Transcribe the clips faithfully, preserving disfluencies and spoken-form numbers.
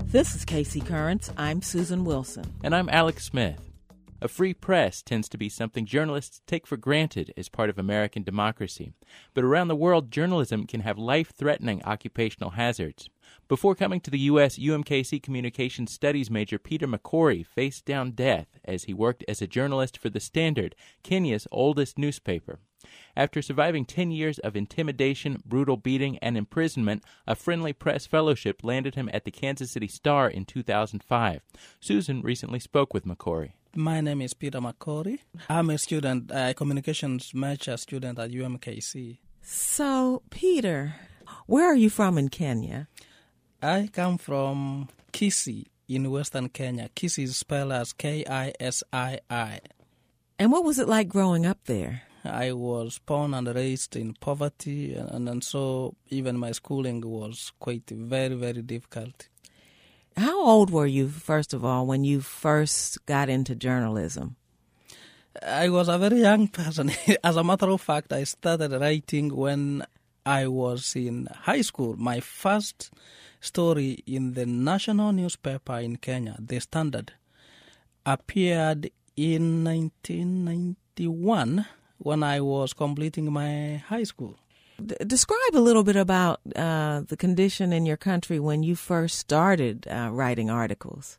This is Casey Currents. I'm Susan Wilson. And I'm Alex Smith. A free press tends to be something journalists take for granted as part of American democracy. But around the world, journalism can have life-threatening occupational hazards. Before coming to the U S, U M K C Communications Studies major Peter McCrory faced down death as he worked as a journalist for The Standard, Kenya's oldest newspaper. After surviving ten years of intimidation, brutal beating, and imprisonment, a friendly press fellowship landed him at the Kansas City Star in two thousand five. Susan recently spoke with McCrory. My name is Peter McCrory. I'm a student, a communications major student at U M K C. So, Peter, where are you from in Kenya? I come from Kisii in Western Kenya. Kisii is spelled as K I S I I. And what was it like growing up there? I was born and raised in poverty, and, and so even my schooling was quite very, very difficult. How old were you, first of all, when you first got into journalism? I was a very young person. As a matter of fact, I started writing when I was in high school. My first story in the national newspaper in Kenya, The Standard, appeared in nineteen ninety-one when I was completing my high school. D- describe a little bit about uh, the condition in your country when you first started uh, writing articles.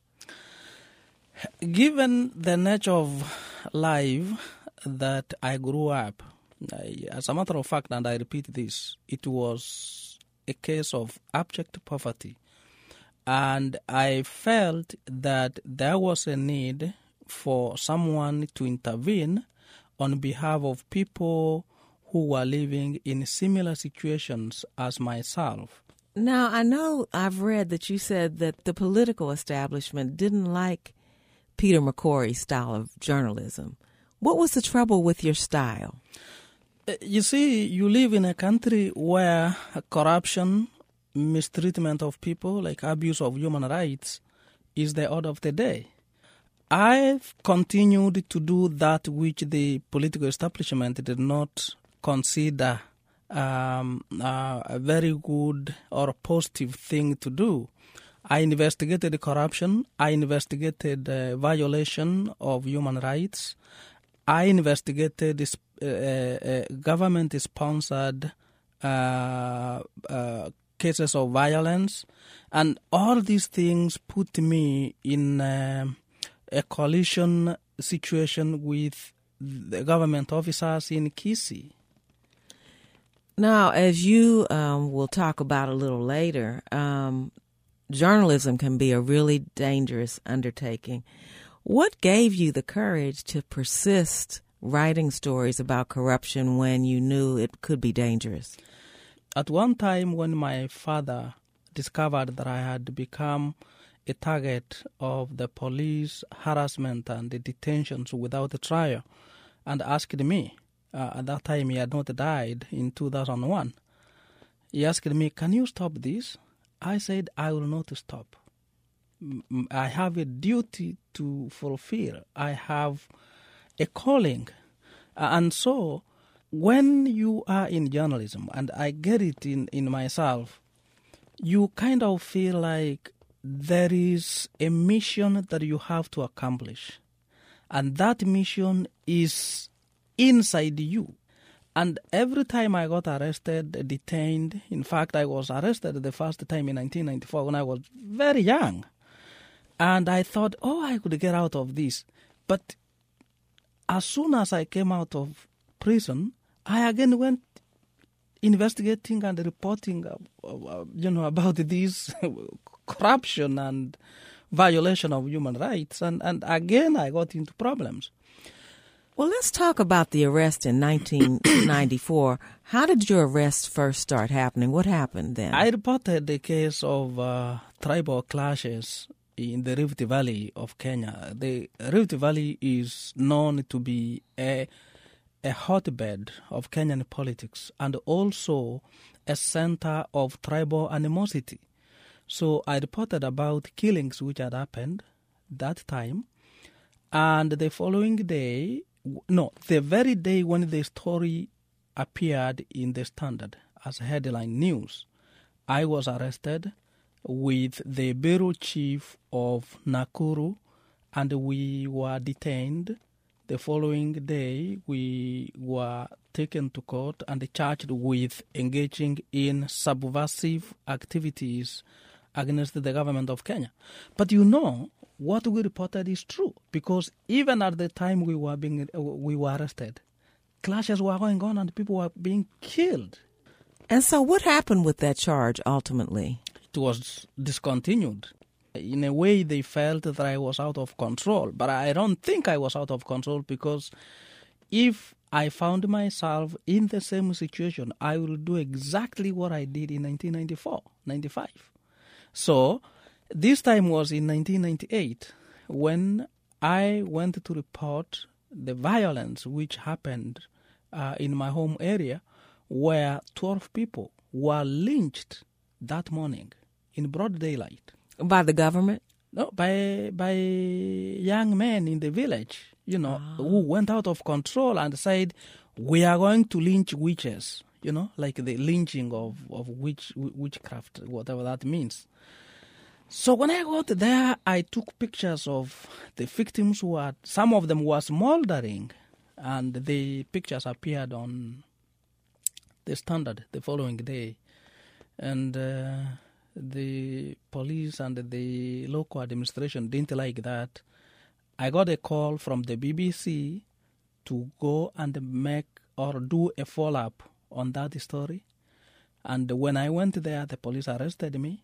Given the nature of life that I grew up, I, as a matter of fact, and I repeat this, it was a case of abject poverty. And I felt that there was a need for someone to intervene on behalf of people who were living in similar situations as myself. Now, I know I've read that you said that the political establishment didn't like Peter McCrory's style of journalism. What was the trouble with your style? You see, you live in a country where corruption, mistreatment of people, like abuse of human rights, is the order of the day. I've continued to do that which the political establishment did not consider um, uh, a very good or positive thing to do. I investigated corruption. I investigated uh, violation of human rights. I investigated uh, uh, government-sponsored uh, uh, cases of violence. And all these things put me in uh, a coalition situation with the government officers in Kisii. Now, as you um, will talk about a little later, um, journalism can be a really dangerous undertaking. What gave you the courage to persist writing stories about corruption when you knew it could be dangerous? At one time when my father discovered that I had become a target of the police harassment and the detentions without a trial, and asked me, uh, at that time he had not died in two thousand one, he asked me, can you stop this? I said, I will not stop. I have a duty to fulfill. I have a calling. And so when you are in journalism, and I get it in, in myself, you kind of feel like there is a mission that you have to accomplish. And that mission is inside you. And every time I got arrested, detained, in fact, I was arrested the first time in nineteen ninety-four when I was very young. And I thought, oh, I could get out of this. But as soon as I came out of prison, I again went investigating and reporting, uh, uh, you know, about this corruption and violation of human rights. And, and again, I got into problems. Well, let's talk about the arrest in nineteen ninety-four. How did your arrest first start happening? What happened then? I reported the case of uh, tribal clashes in the Rift Valley of Kenya. The Rift Valley is known to be a, a hotbed of Kenyan politics and also a center of tribal animosity. So I reported about killings which had happened that time. And the following day, no, the very day when the story appeared in the Standard as headline news, I was arrested with the bureau chief of Nakuru, and we were detained. The following day, we were taken to court and charged with engaging in subversive activities against the government of Kenya. But you know, what we reported is true, because even at the time we were being we were arrested, clashes were going on and people were being killed. And so what happened with that charge ultimately? It was discontinued. In a way, they felt that I was out of control, but I don't think I was out of control, because if I found myself in the same situation, I will do exactly what I did in nineteen ninety-four, ninety-five. So this time was in nineteen ninety-eight when I went to report the violence which happened uh, in my home area, where twelve people were lynched that morning in broad daylight. By the government? No, by by young men in the village, you know, ah. who went out of control and said, we are going to lynch witches, you know, like the lynching of, of witch, witchcraft, whatever that means. So when I got there, I took pictures of the victims who had, some of them were smoldering, and the pictures appeared on the Standard the following day. And uh, the police and the local administration didn't like that. I got a call from the B B C to go and make or do a follow-up on that story. And when I went there, the police arrested me,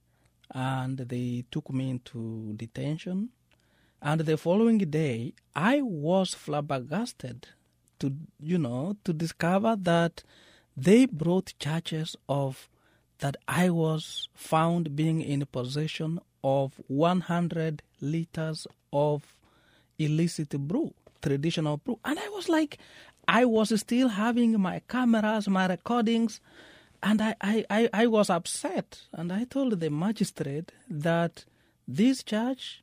and they took me into detention. And the following day, I was flabbergasted to, you know, to discover that they brought charges of that I was found being in possession of one hundred liters of illicit brew, traditional brew. And I was like, I was still having my cameras, my recordings, and I, I, I, I was upset. And I told the magistrate that this charge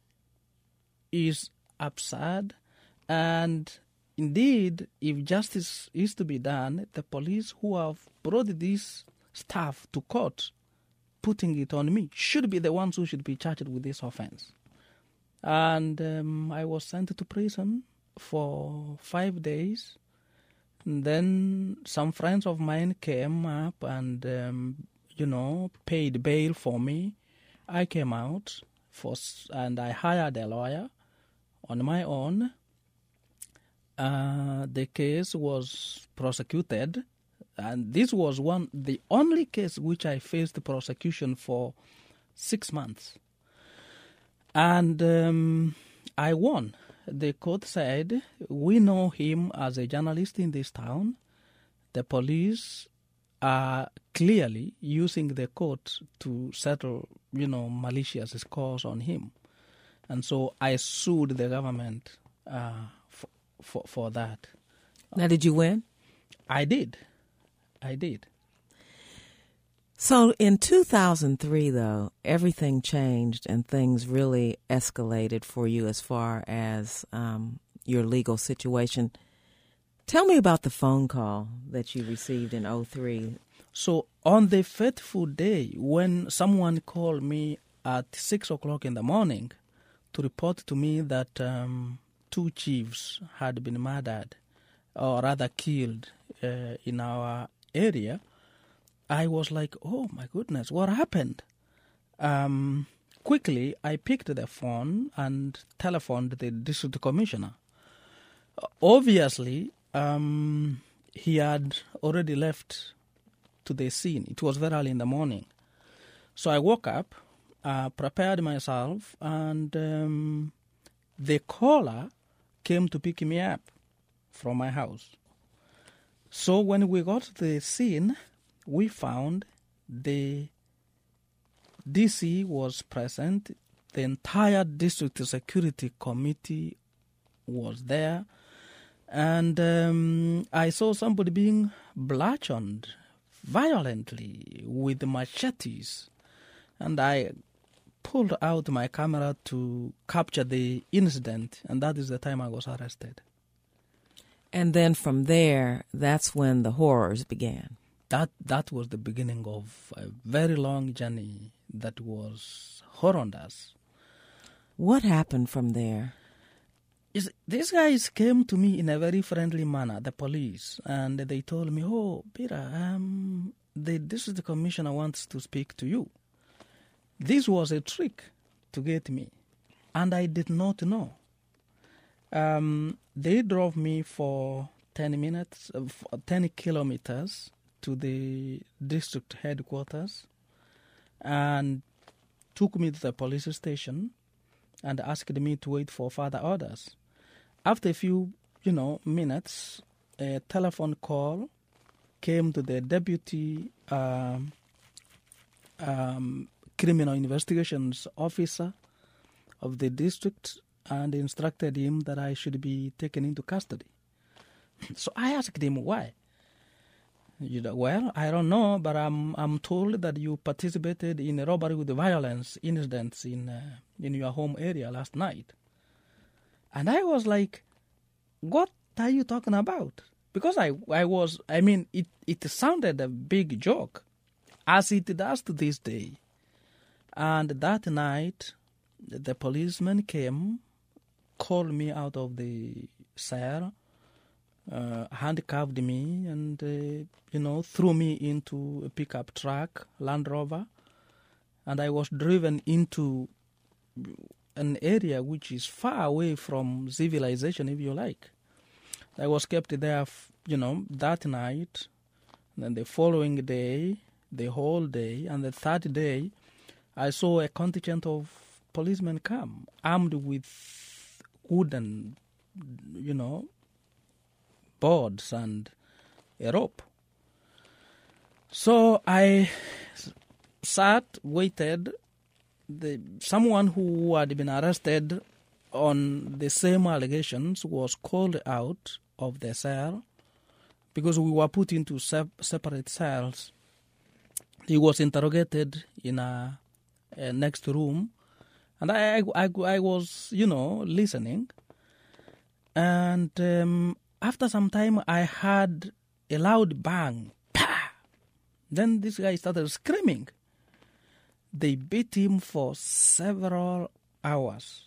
is absurd, and indeed, if justice is to be done, the police who have brought this staff to court, putting it on me, should be the ones who should be charged with this offense. And um, I was sent to prison for five days. And then some friends of mine came up and, um, you know, paid bail for me. I came out for, and I hired a lawyer on my own. Uh, the case was prosecuted. And this was one, the only case which I faced prosecution for six months. And um, I won. The court said, we know him as a journalist in this town. The police are clearly using the court to settle, you know, malicious scores on him. And so I sued the government uh, for, for, for that. Now, did you win? I did. I did. So in two thousand three, though, everything changed and things really escalated for you as far as um, your legal situation. Tell me about the phone call that you received in oh three. So on the fateful day when someone called me at six o'clock in the morning to report to me that um, two chiefs had been murdered, or rather killed, uh, in our area, I was like, oh my goodness, what happened? Um, quickly, I picked the phone and telephoned the district commissioner. Obviously, um, he had already left to the scene. It was very early in the morning. So I woke up, uh, prepared myself, and um, the caller came to pick me up from my house. So when we got to the scene, we found the D C was present, the entire district security committee was there, and um, I saw somebody being bludgeoned violently with machetes, and I pulled out my camera to capture the incident, and that is the time I was arrested. And then from there, that's when the horrors began. That that was the beginning of a very long journey that was horrendous. What happened from there? Is these guys came to me in a very friendly manner, the police, and they told me, "Oh, Peter, um, the, this is the commissioner wants to speak to you." This was a trick to get me, and I did not know. Um, they drove me for ten minutes, uh, for ten kilometers to the district headquarters, and took me to the police station and asked me to wait for further orders. After a few, you know, minutes, a telephone call came to the deputy um, um, criminal investigations officer of the district and instructed him that I should be taken into custody. So I asked him why. You know, well, I don't know, but I'm I'm told that you participated in a robbery with violence incidents in uh, in your home area last night. And I was like, what are you talking about? Because I, I was, I mean, it, it sounded a big joke, as it does to this day. And that night, the policeman came, called me out of the cell, uh, handcuffed me, and, uh, you know, threw me into a pickup truck, Land Rover, and I was driven into an area which is far away from civilization, if you like. I was kept there, you know, that night, and then the following day, the whole day, and the third day, I saw a contingent of policemen come, armed with wooden, you know, boards and a rope. So I sat, waited. The, someone who had been arrested on the same allegations was called out of the cell because we were put into sep- separate cells. He was interrogated in a, a next room, and I, I, I was, you know, listening. And um, after some time, I heard a loud bang. Pah! Then this guy started screaming. They beat him for several hours.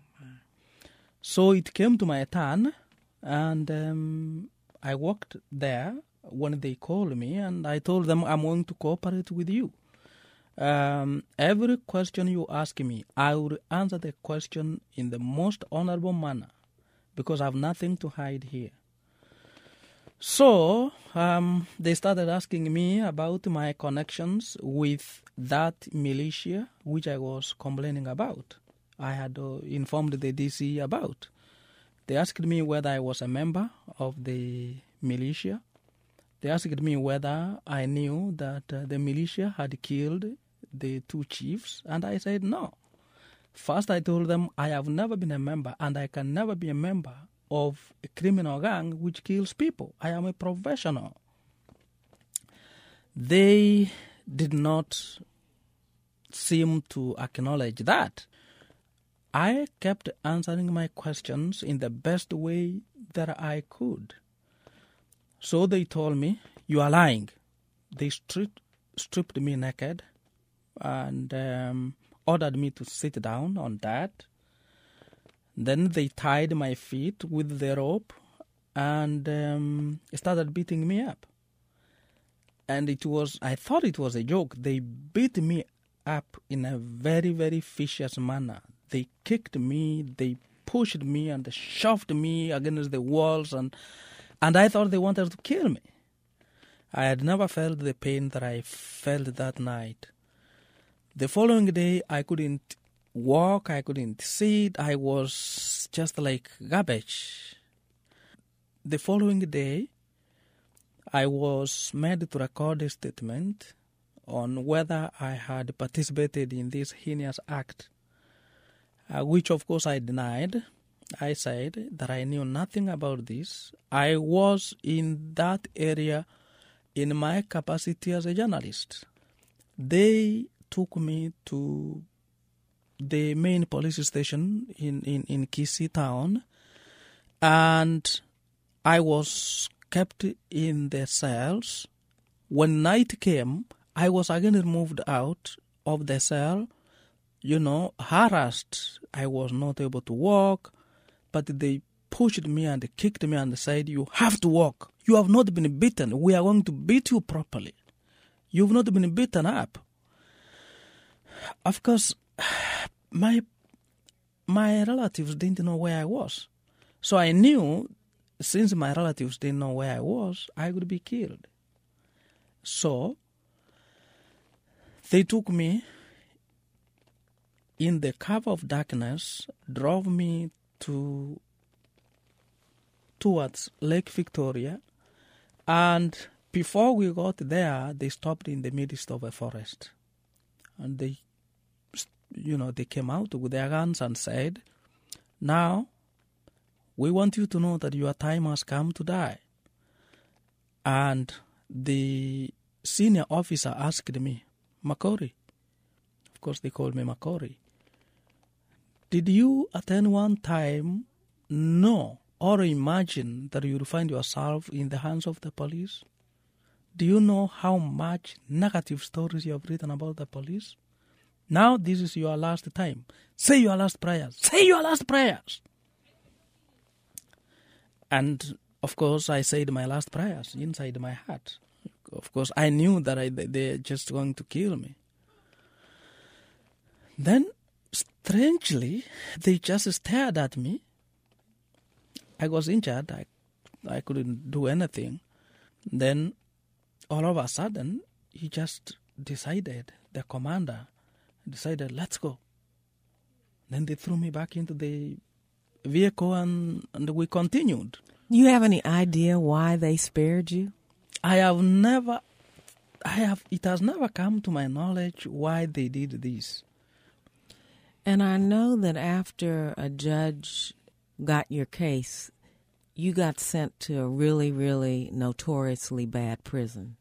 So it came to my turn, and um, I walked there when they called me, and I told them I'm going to cooperate with you. Um, every question you ask me, I will answer the question in the most honorable manner, because I have nothing to hide here. So um, they started asking me about my connections with that militia, which I was complaining about. I had uh, informed the D C about. They asked me whether I was a member of the militia. They asked me whether I knew that uh, the militia had killed the two chiefs, and I said no. First, I told them I have never been a member, and I can never be a member of a criminal gang which kills people. I am a professional. They did not seem to acknowledge that. I kept answering my questions in the best way that I could. So they told me, you are lying. They stripped, stripped me naked and um, ordered me to sit down on that. Then they tied my feet with the rope and um, started beating me up. And it was, I thought it was a joke. They beat me up in a very, very vicious manner. They kicked me, they pushed me and shoved me against the walls, and and I thought they wanted to kill me. I had never felt the pain that I felt that night. The following day, I couldn't walk, I couldn't sit, I was just like garbage. The following day, I was made to record a statement on whether I had participated in this heinous act, uh, which of course I denied. I said that I knew nothing about this. I was in that area in my capacity as a journalist. They took me to the main police station in, in, in Kisii town, and I was kept in the cells. When night came, I was again moved out of the cell, you know, harassed. I was not able to walk, but they pushed me and kicked me and said, you have to walk. You have not been beaten. We are going to beat you properly. You've not been beaten up. Of course, my my relatives didn't know where I was. So I knew, since my relatives didn't know where I was, I would be killed. So they took me in the cover of darkness, drove me to towards Lake Victoria, and before we got there, they stopped in the midst of a forest. And they, you know, they came out with their guns and said, now, we want you to know that your time has come to die. And the senior officer asked me, Makori, of course they called me Makori, did you at any one time know or imagine that you would find yourself in the hands of the police? Do you know how much negative stories you have written about the police? Now this is your last time. Say your last prayers. Say your last prayers. And, of course, I said my last prayers inside my heart. Of course, I knew that I, they're just going to kill me. Then, strangely, they just stared at me. I was injured. I, I couldn't do anything. Then, all of a sudden, he just decided, the commander decided, let's go. Then they threw me back into the vehicle and, and we continued. You have any idea why they spared you? I have never, I have, it has never come to my knowledge why they did this. And I know that after a judge got your case, you got sent to a really, really notoriously bad prison.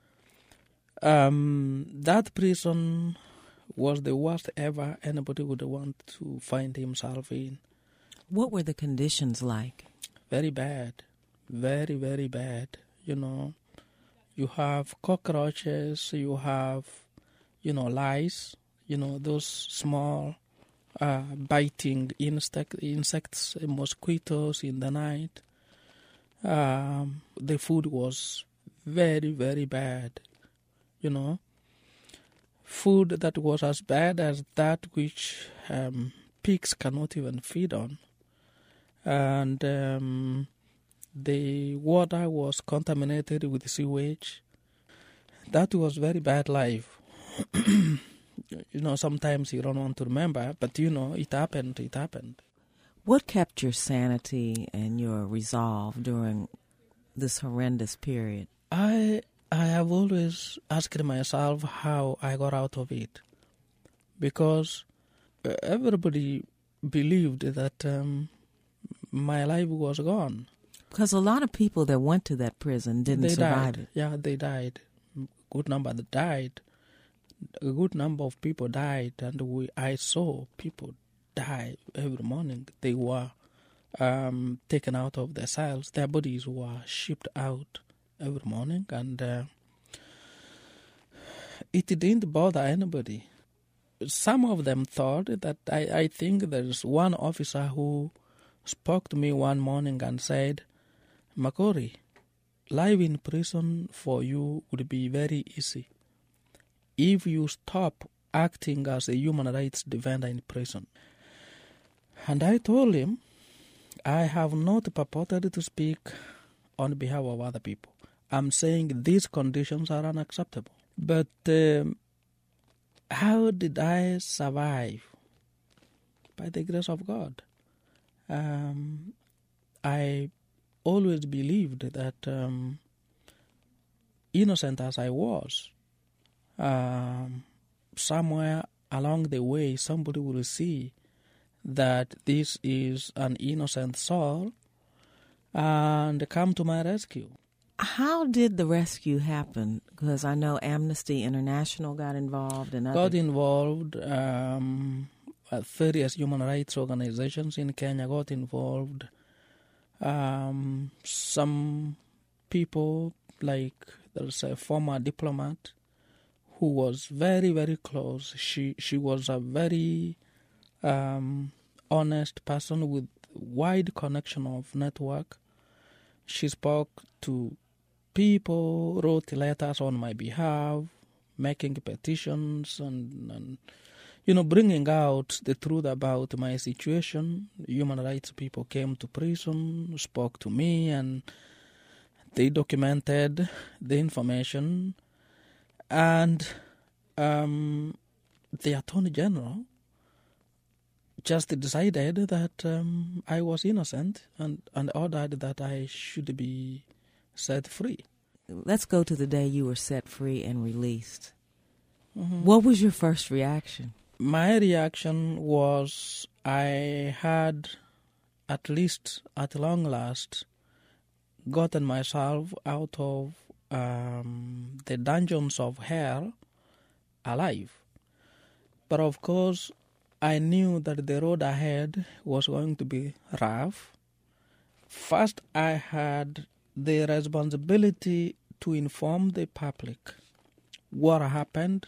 Um, that prison was the worst ever anybody would want to find himself in. What were the conditions like? Very bad. Very, very bad. You know, you have cockroaches, you have, you know, lice, you know, those small uh, biting insect, insects, mosquitoes in the night. Um, the food was very, very bad, you know. Food that was as bad as that which um, pigs cannot even feed on. And um, the water was contaminated with sewage. That was very bad life. You know, sometimes you don't want to remember, but you know, it happened, it happened. What kept your sanity and your resolve during this horrendous period? I I have always asked myself how I got out of it. Because everybody believed that um, my life was gone. Because a lot of people that went to that prison didn't they survive died. it. Yeah, they died. A good number that died. A good number of people died, and we I saw people die every morning. They were um, taken out of their cells. Their bodies were shipped out every morning, and uh, it didn't bother anybody. Some of them thought that I, I think there's one officer who spoke to me one morning and said, Makori, life in prison for you would be very easy if you stop acting as a human rights defender in prison. And I told him, I have not purported to speak on behalf of other people. I'm saying these conditions are unacceptable. But um, how did I survive? By the grace of God. Um, I always believed that um, innocent as I was, um, somewhere along the way somebody will see that this is an innocent soul and come to my rescue. How did the rescue happen? Because I know Amnesty International got involved and other... Got involved. Um, various human rights organizations in Kenya got involved. Um, some people, like there's a former diplomat who was very, very close. She she was a very um, honest person with wide connection of network. She spoke to people, wrote letters on my behalf, making petitions and, and you know, bringing out the truth about my situation. Human rights people came to prison, spoke to me, and they documented the information. And um, the Attorney General just decided that um, I was innocent and, and ordered that I should be set free. Let's go to the day you were set free and released. Mm-hmm. What was your first reaction? My reaction was I had, at least at long last, gotten myself out of um, the dungeons of hell alive. But of course, I knew that the road ahead was going to be rough. First, I had the responsibility to inform the public what happened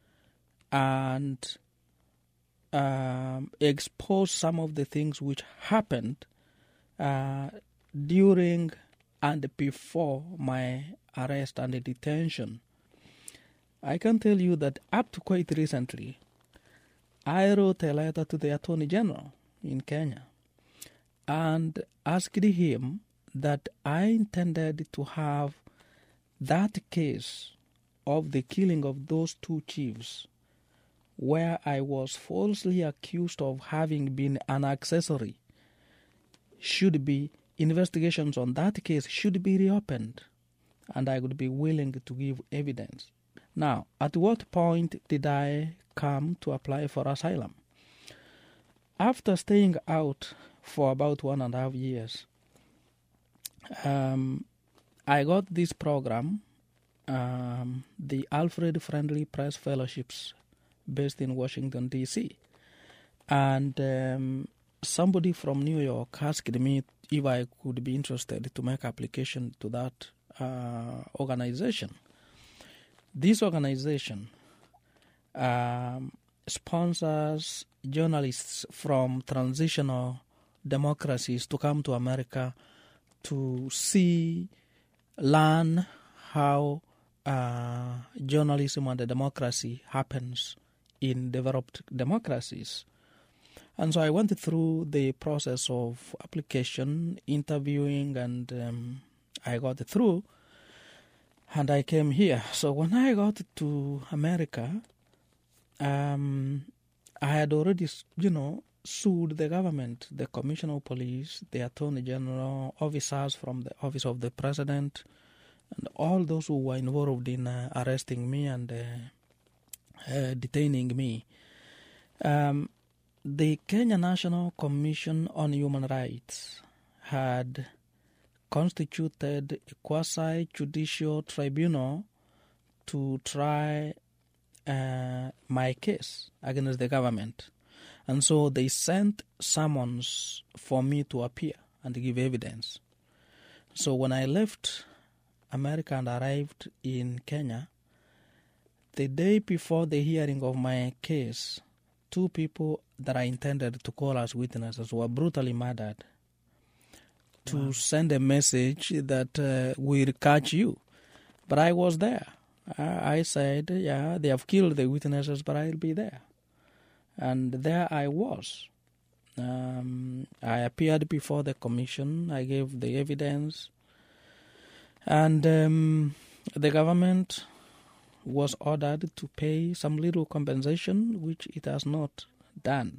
and um, expose some of the things which happened uh, during and before my arrest and detention. I can tell you that up to quite recently, I wrote a letter to the Attorney General in Kenya and asked him that I intended to have that case of the killing of those two chiefs, where I was falsely accused of having been an accessory, should be investigations on that case should be reopened, and I would be willing to give evidence. Now, at what point did I come to apply for asylum? After staying out for about one and a half years, um, I got this program, um, the Alfred Friendly Press Fellowships, based in Washington, D C And um, somebody from New York asked me if I could be interested to make application to that uh, organization. This organization um, sponsors journalists from transitional democracies to come to America to see, learn how uh, journalism and democracy happens in developed democracies. And so I went through the process of application, interviewing, and um, I got through, and I came here. So when I got to America, um, I had already, you know, sued the government, the Commissioner of Police, the Attorney General, officers from the Office of the President, and all those who were involved in uh, arresting me and uh, uh, detaining me. Um, the Kenya National Commission on Human Rights had constituted a quasi-judicial tribunal to try uh, my case against the government. And so they sent summons for me to appear and give evidence. So when I left America and arrived in Kenya, the day before the hearing of my case, two people that I intended to call as witnesses were brutally murdered to wow. send a message that uh, we'll catch you. But I was there. I, I said, yeah, they have killed the witnesses, but I'll be there. And there I was. Um, I appeared before the commission. I gave the evidence. And um, the government was ordered to pay some little compensation, which it has not done.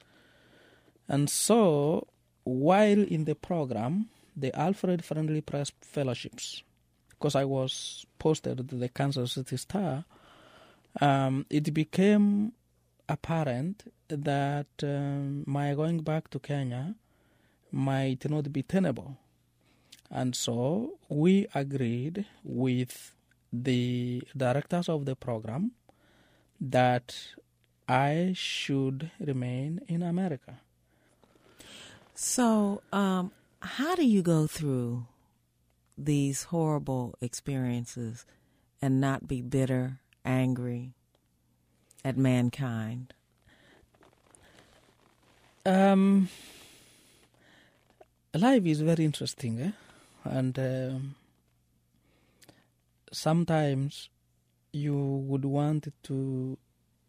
And so, while in the program, the Alfred Friendly Press Fellowships, because I was posted to the Kansas City Star, um, it became apparent that um, my going back to Kenya might not be tenable. And so we agreed with the directors of the program that I should remain in America. So um, how do you go through these horrible experiences and not be bitter angry at mankind? Um, life is very interesting, eh? and um, sometimes you would want to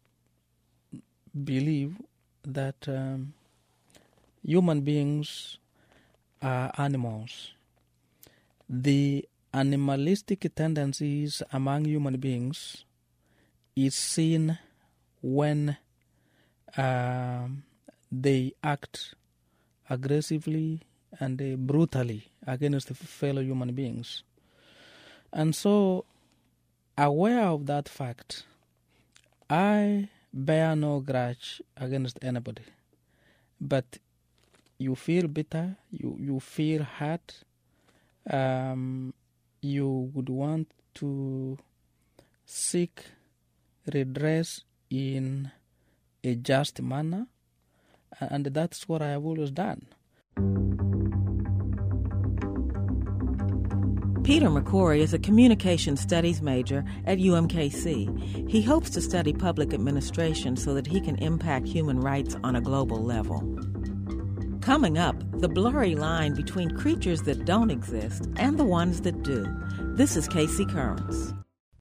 believe that um, human beings are animals. The animalistic tendencies among human beings is seen when um, they act aggressively and uh, brutally against fellow human beings. And so, aware of that fact, I bear no grudge against anybody. But you feel bitter, you, you feel hurt, um, you would want to seek redress in a just manner, and that's what I have always done. Peter McCrory is a communication studies major at U M K C. He hopes to study public administration so that he can impact human rights on a global level. Coming up, the blurry line between creatures that don't exist and the ones that do. This is K C Currents.